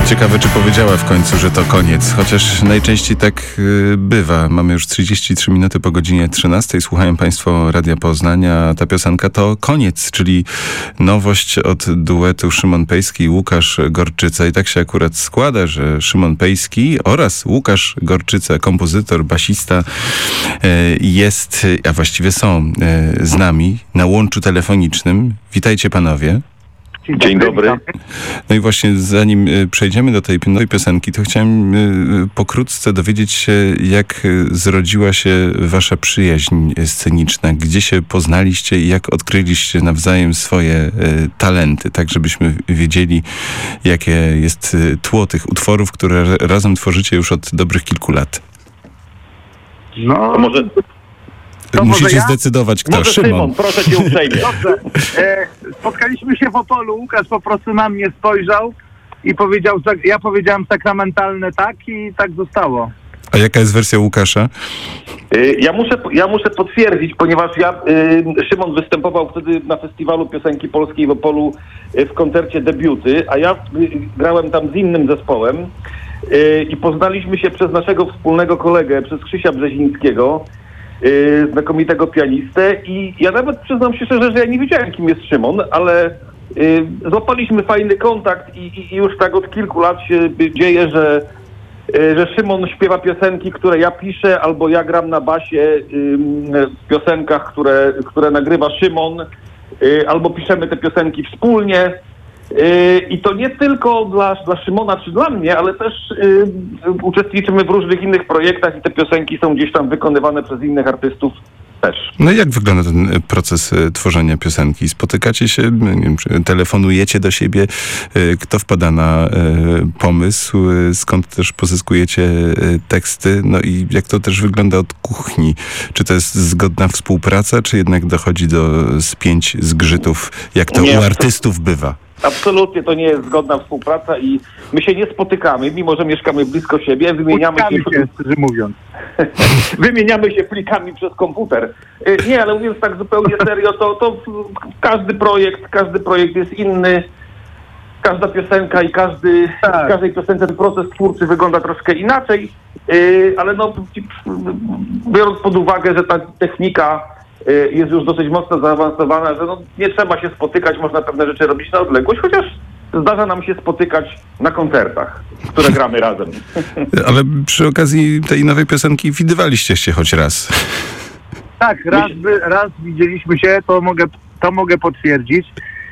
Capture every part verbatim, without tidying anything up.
Ciekawe, czy powiedziała w końcu, że to koniec, chociaż najczęściej tak y, bywa. Mamy już trzydzieści trzy minuty po godzinie trzynastej. Słuchają Państwo Radia Poznania. Ta piosenka to koniec, czyli nowość od duetu Szymon Pejski i Łukasz Gorczyca. I tak się akurat składa, że Szymon Pejski oraz Łukasz Gorczyca, kompozytor, basista, y, jest, a właściwie są y, z nami na łączu telefonicznym. Witajcie panowie. Dzień dobry. No i właśnie zanim przejdziemy do tej nowej piosenki, to chciałem pokrótce dowiedzieć się, jak zrodziła się wasza przyjaźń sceniczna, gdzie się poznaliście i jak odkryliście nawzajem swoje talenty, tak żebyśmy wiedzieli, jakie jest tło tych utworów, które razem tworzycie już od dobrych kilku lat. No, to może... To Musicie ja? zdecydować, kto. Może Szymon. Szymon, proszę cię uprzejmie. Dobrze. E, spotkaliśmy się w Opolu, Łukasz po prostu na mnie spojrzał i powiedział, ja powiedziałem sakramentalne tak i tak zostało. A jaka jest wersja Łukasza? Ja muszę, ja muszę potwierdzić, ponieważ ja, Szymon występował wtedy na Festiwalu Piosenki Polskiej w Opolu w koncercie Debiuty, a ja grałem tam z innym zespołem i poznaliśmy się przez naszego wspólnego kolegę, przez Krzysia Brzezińskiego, Yy, znakomitego pianistę i ja nawet przyznam się szczerze, że ja nie wiedziałem, kim jest Szymon, ale yy, złapaliśmy fajny kontakt i, i, i już tak od kilku lat się dzieje, że, yy, że Szymon śpiewa piosenki, które ja piszę, albo ja gram na basie yy, w piosenkach, które, które nagrywa Szymon, yy, albo piszemy te piosenki wspólnie. Yy, I to nie tylko dla, dla Szymona czy dla mnie, ale też yy, uczestniczymy w różnych innych projektach i te piosenki są gdzieś tam wykonywane przez innych artystów też. No i jak wygląda ten proces y, tworzenia piosenki? Spotykacie się, nie wiem, czy telefonujecie do siebie? Y, kto wpada na y, pomysł? Y, skąd też pozyskujecie y, teksty? No i jak to też wygląda od kuchni? Czy to jest zgodna współpraca, czy jednak dochodzi do spięć, zgrzytów, jak to Nie, u artystów bywa? Absolutnie to nie jest zgodna współpraca i my się nie spotykamy, mimo że mieszkamy blisko siebie, wymieniamy się, się, szczerze mówiąc. wymieniamy się plikami przez komputer. Nie, ale mówiąc tak zupełnie serio, to, to każdy projekt, każdy projekt jest inny, każda piosenka i każdy, tak. w każdej piosence ten proces twórczy wygląda troszkę inaczej, ale no, biorąc pod uwagę, że ta technika jest już dosyć mocno zaawansowana, że no, nie trzeba się spotykać, można pewne rzeczy robić na odległość, chociaż zdarza nam się spotykać na koncertach, które gramy razem. Ale przy okazji tej nowej piosenki widywaliście się choć raz. Tak, raz, by, raz widzieliśmy się, to mogę, to mogę potwierdzić.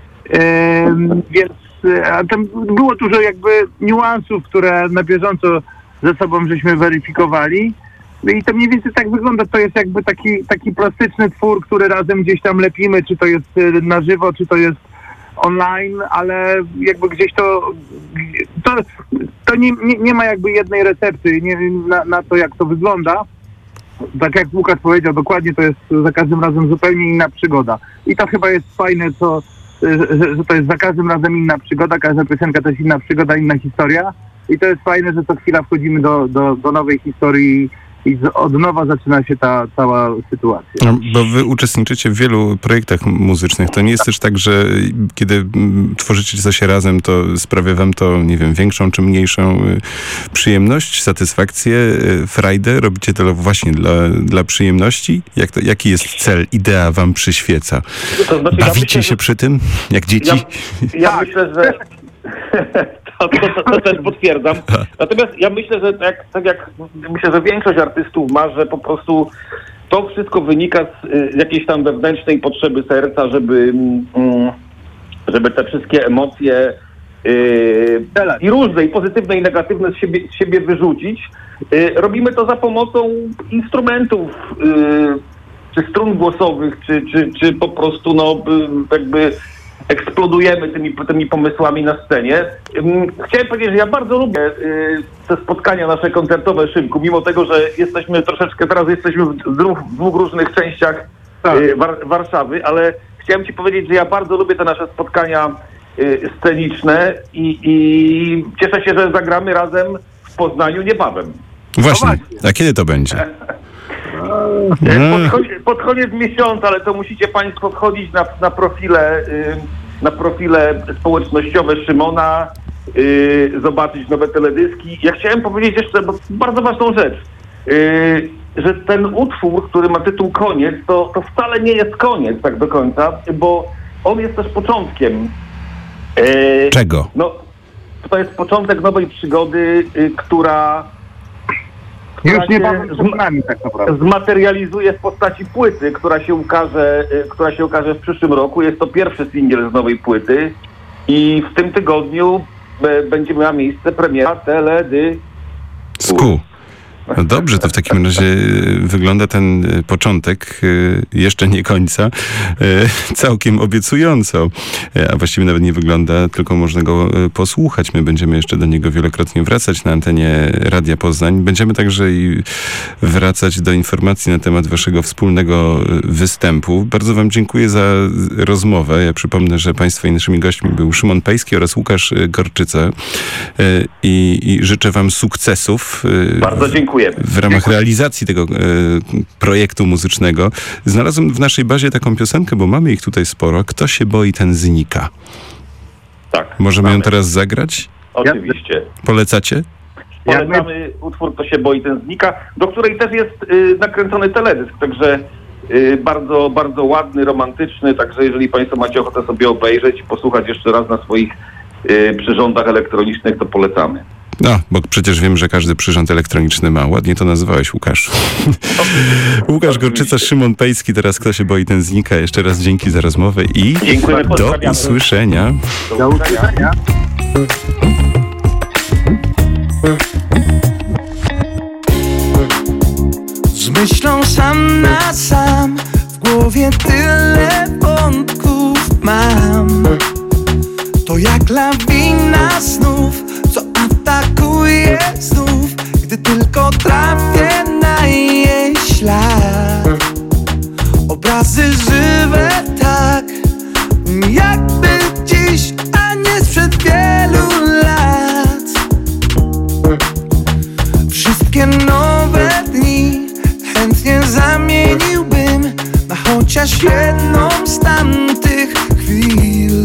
Ehm, więc a tam było dużo jakby niuansów, które na bieżąco ze sobą żeśmy weryfikowali. I to mniej więcej tak wygląda, to jest jakby taki, taki plastyczny twór, który razem gdzieś tam lepimy, czy to jest na żywo, czy to jest online, ale jakby gdzieś to, to, to nie, nie, nie ma jakby jednej recepty nie, na, na to, jak to wygląda. Tak jak Łukasz powiedział, dokładnie to jest za każdym razem zupełnie inna przygoda. I to chyba jest fajne, co, że, że to jest za każdym razem inna przygoda, każda piosenka to jest inna przygoda, inna historia. I to jest fajne, że co chwila wchodzimy do, do, do nowej historii i od nowa zaczyna się ta cała sytuacja. No, bo wy uczestniczycie w wielu projektach muzycznych. To nie jest też tak, że kiedy mm, tworzycie coś razem, to sprawia wam to, nie wiem, większą czy mniejszą y, przyjemność, satysfakcję, y, frajdę? Robicie to właśnie dla, dla przyjemności? Jak to, jaki jest cel, idea wam przyświeca? To znaczy, Bawicie ja myślę, się że... przy tym, jak dzieci? Ja, ja myślę, że... To, to, to też potwierdzam. Natomiast ja myślę, że tak, tak jak myślę, że większość artystów ma, że po prostu to wszystko wynika z y, jakiejś tam wewnętrznej potrzeby serca, żeby, y, żeby te wszystkie emocje y, i różne, i pozytywne, i negatywne z siebie, z siebie wyrzucić. Y, robimy to za pomocą instrumentów, y, czy strun głosowych, czy, czy, czy po prostu no y, jakby eksplodujemy tymi, tymi pomysłami na scenie. Chciałem powiedzieć, że ja bardzo lubię y, te spotkania nasze koncertowe, Szymku, mimo tego, że jesteśmy troszeczkę, teraz jesteśmy w dwóch, w dwóch różnych częściach y, War, Warszawy, ale chciałem ci powiedzieć, że ja bardzo lubię te nasze spotkania y, sceniczne i, i cieszę się, że zagramy razem w Poznaniu niebawem. Właśnie. A kiedy to będzie? Pod, koniec, pod koniec miesiąca, ale to musicie Państwo wchodzić na, na profile, y, na profile społecznościowe Szymona yy, zobaczyć nowe teledyski. Ja chciałem powiedzieć jeszcze bo bardzo ważną rzecz, yy, że ten utwór, który ma tytuł Koniec, to, to wcale nie jest koniec tak do końca, bo on jest też początkiem. Yy, Czego? No, to jest początek nowej przygody, yy, która... Już niebawem przed nami tak naprawdę. Zmaterializuje w postaci płyty, która się ukaże, y, która się ukaże w przyszłym roku. Jest to pierwszy singiel z nowej płyty i w tym tygodniu y, będzie miała miejsce premiera teledysku. Sku. No dobrze, to w takim razie wygląda ten początek, jeszcze nie końca, całkiem obiecująco. A właściwie nawet nie wygląda, tylko można go posłuchać. My będziemy jeszcze do niego wielokrotnie wracać na antenie Radia Poznań. Będziemy także i wracać do informacji na temat waszego wspólnego występu. Bardzo wam dziękuję za rozmowę. Ja przypomnę, że państwa i naszymi gośćmi był Szymon Pejski oraz Łukasz Gorczyca. I, i życzę wam sukcesów. Bardzo dziękuję. W ramach Dziękuję. realizacji tego e, projektu muzycznego. Znalazłem w naszej bazie taką piosenkę, bo mamy ich tutaj sporo. Kto się boi, ten znika. Tak. Możemy mamy. ją teraz zagrać? Oczywiście. Polecacie? Polecamy utwór Kto się boi, ten znika, do której też jest y, nakręcony teledysk, także y, bardzo, bardzo ładny, romantyczny, także jeżeli państwo macie ochotę sobie obejrzeć, posłuchać jeszcze raz na swoich y, przyrządach elektronicznych, to polecamy. No, bo przecież wiem, że każdy przyrząd elektroniczny ma. Ładnie to nazywałeś, Łukasz. Łukasz Gorczyca, Szymon Pejski. Teraz Kto się boi, ten znika. Jeszcze raz dzięki za rozmowę i Dziękujemy, do usłyszenia. Do usłyszenia. Z myślą sam na sam, w głowie tyle wątków mam. To jak lawina snów, co atakuje znów, gdy tylko trafię na jej ślad. Obrazy żywe tak, jakby dziś, a nie sprzed wielu lat. Wszystkie nowe dni chętnie zamieniłbym na chociaż jedną z tamtych chwil.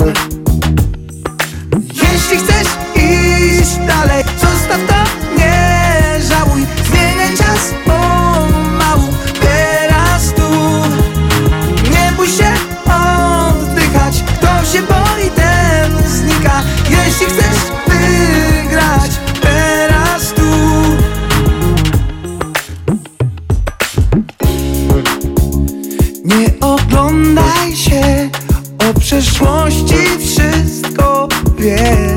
Jeśli chcesz iść dalej, zostaw to, nie żałuj. Zmieniaj czas pomału, teraz tu. Nie bój się oddychać, kto się boi, ten znika. Jeśli chcesz wygrać, teraz tu. Nie oglądaj się, o przeszłości wszystko wiem.